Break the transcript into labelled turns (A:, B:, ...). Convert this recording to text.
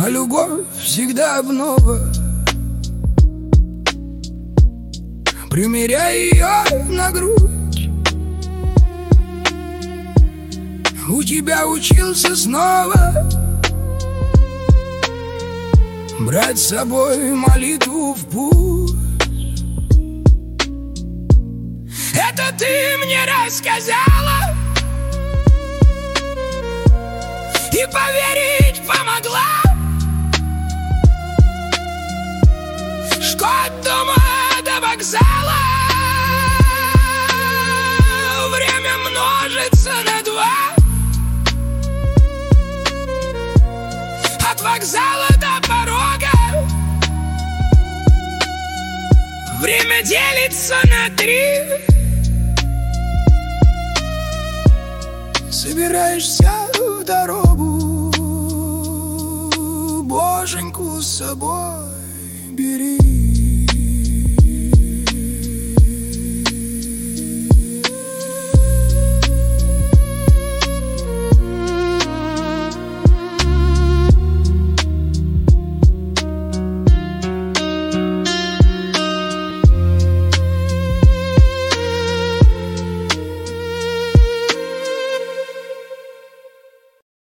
A: а любовь всегда обнова. Примеряй ее на грудь, у тебя учился снова брать с собой молитву в путь. Это ты мне рассказала и поверить помогла, что от дома до вокзала время множится на 2. От вокзала до порога время делится на 3. Собираешься в дорогу, Боженьку с собой бери.